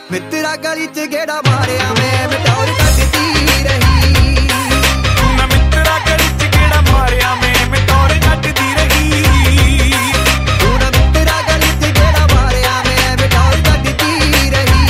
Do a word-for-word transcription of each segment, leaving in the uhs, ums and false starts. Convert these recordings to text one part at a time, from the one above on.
मित्रा गली च गेड़ा मारिया मैं मिटौर कटदी रही। तू ना मित्रा गली च गेड़ा मारिया मैं मिटौर कटदी रही। तू ना मित्रा गली च गेड़ा मारिया मैं मिटौर कटदी रही।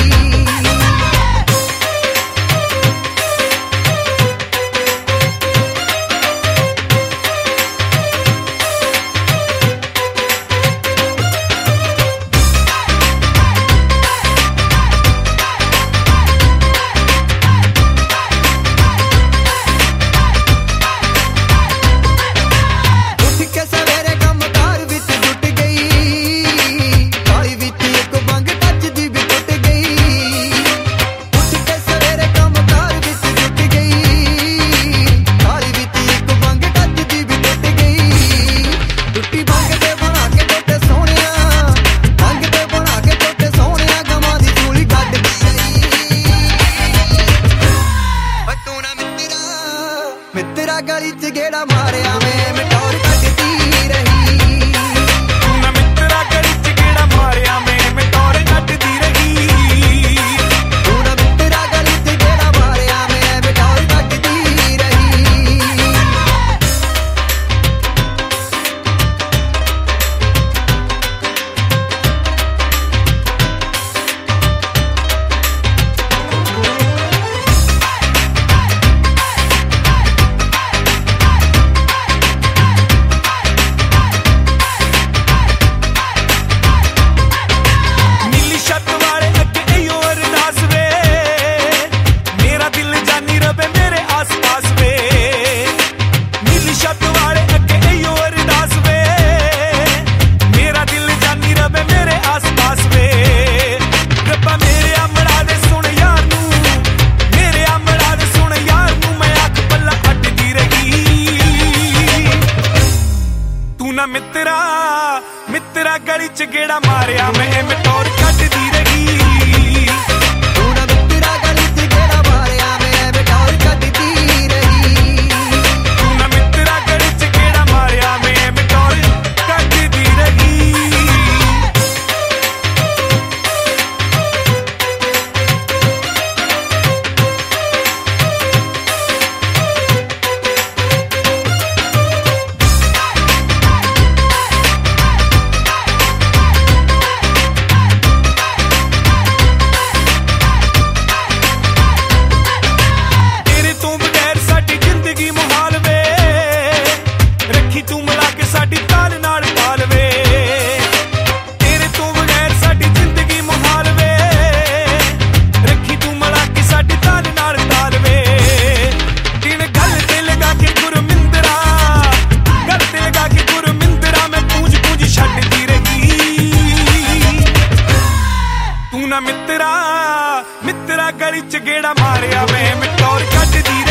मित्रा गली च गेड़ा मारिया मैं मिटौर कटदी रही। तू ना मित्रा गली च गेड़ा मारिया मैं मिटौर कटदी रही। तू ना मित्रा गली च गेड़ा मारिया मैं मिटौर कटदी रही। मित्रा मित्रा गली च गेड़ा मारिया मैं मिटौर कटदी रही। तू ना मित्रा गली च गेड़ा मारिया मैं मिटौर कटदी रही। तू ना मित्रा गली च गेड़ा मारिया मैं मिटौर कटदी रही। मित्रा मित्रा गली च गेड़ा मारिया मैं मिटौर कटदी